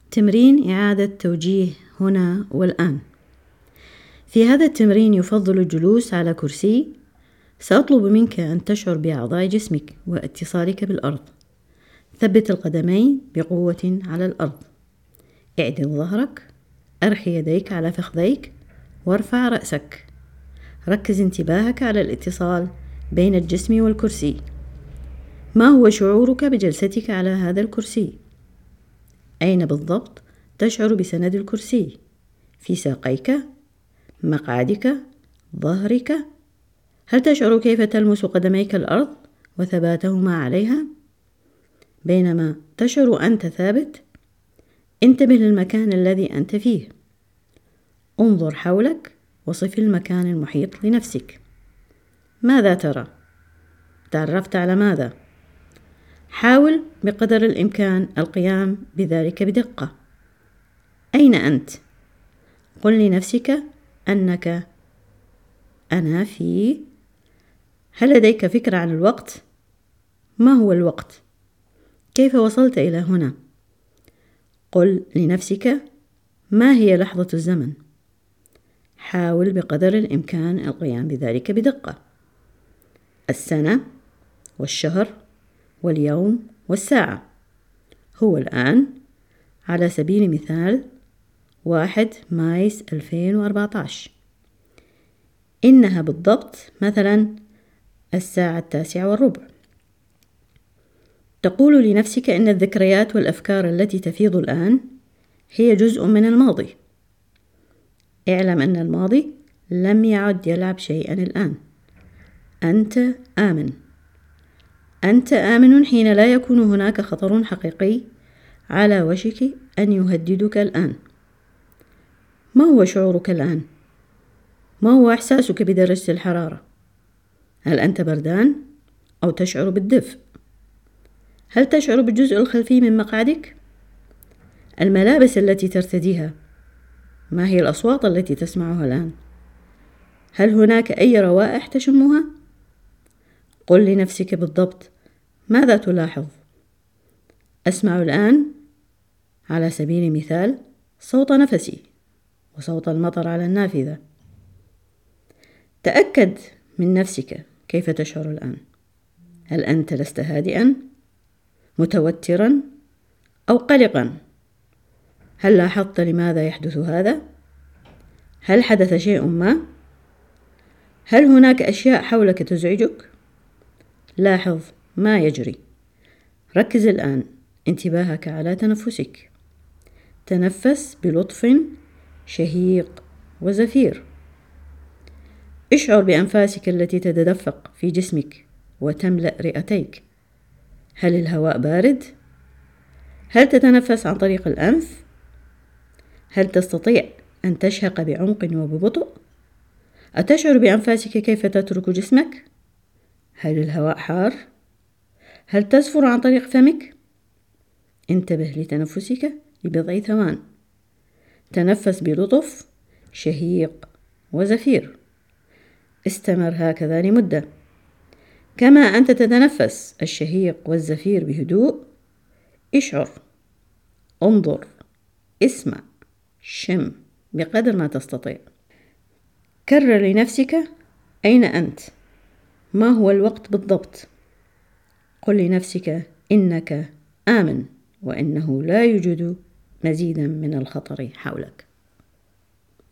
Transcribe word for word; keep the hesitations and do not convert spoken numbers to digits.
تمرين إعادة توجيه هنا والآن. في هذا التمرين يفضل الجلوس على كرسي. سأطلب منك أن تشعر بأعضاء جسمك واتصالك بالأرض. ثبت القدمين بقوة على الأرض. اعدل ظهرك. أرخي يديك على فخذيك وارفع رأسك. ركز انتباهك على الاتصال بين الجسم والكرسي. ما هو شعورك بجلستك على هذا الكرسي؟ أين بالضبط تشعر بسند الكرسي؟ في ساقيك؟ مقعدك؟ ظهرك؟ هل تشعر كيف تلمس قدميك الأرض وثباتهما عليها؟ بينما تشعر أنت ثابت، انتبه للمكان الذي أنت فيه. انظر حولك وصف المكان المحيط لنفسك. ماذا ترى؟ تعرفت على ماذا؟ حاول بقدر الإمكان القيام بذلك بدقة. أين أنت؟ قل لنفسك أنك أنا في. هل لديك فكرة عن الوقت؟ ما هو الوقت؟ كيف وصلت إلى هنا؟ قل لنفسك ما هي لحظة الزمن؟ حاول بقدر الإمكان القيام بذلك بدقة. السنة والشهر واليوم والساعة. هو الآن على سبيل المثال واحد مايس ألفين وأربعة عشر. إنها بالضبط مثلا الساعة التاسعة والربع. تقول لنفسك إن الذكريات والأفكار التي تفيض الآن هي جزء من الماضي. اعلم أن الماضي لم يعد يلعب شيئا الآن. أنت آمن. أنت آمن حين لا يكون هناك خطر حقيقي على وشك أن يهددك الآن. ما هو شعورك الآن؟ ما هو إحساسك بدرجة الحرارة؟ هل أنت بردان أو تشعر بالدفء؟ هل تشعر بالجزء الخلفي من مقعدك؟ الملابس التي ترتديها، ما هي الأصوات التي تسمعها الآن؟ هل هناك أي روائح تشمها؟ قل لنفسك بالضبط ماذا تلاحظ؟ أسمع الآن على سبيل المثال صوت نفسي وصوت المطر على النافذة. تأكد من نفسك كيف تشعر الآن. هل أنت لست هادئا؟ متوترا؟ أو قلقا؟ هل لاحظت لماذا يحدث هذا؟ هل حدث شيء ما؟ هل هناك أشياء حولك تزعجك؟ لاحظ ما يجري. ركز الآن انتباهك على تنفسك. تنفس بلطف، شهيق وزفير. اشعر بأنفاسك التي تتدفق في جسمك وتملأ رئتيك. هل الهواء بارد؟ هل تتنفس عن طريق الأنف؟ هل تستطيع أن تشهق بعمق وببطء؟ أتشعر بأنفاسك كيف تترك جسمك؟ هل الهواء حار؟ هل تزفر عن طريق فمك؟ انتبه لتنفسك لبضع ثوان. تنفس بلطف، شهيق وزفير. استمر هكذا لمدة. كما أنت تتنفس الشهيق والزفير بهدوء، اشعر، انظر، اسمع، شم بقدر ما تستطيع. كرر لنفسك أين أنت؟ ما هو الوقت بالضبط؟ قل لنفسك إنك آمن وإنه لا يوجد مزيدا من الخطر حولك.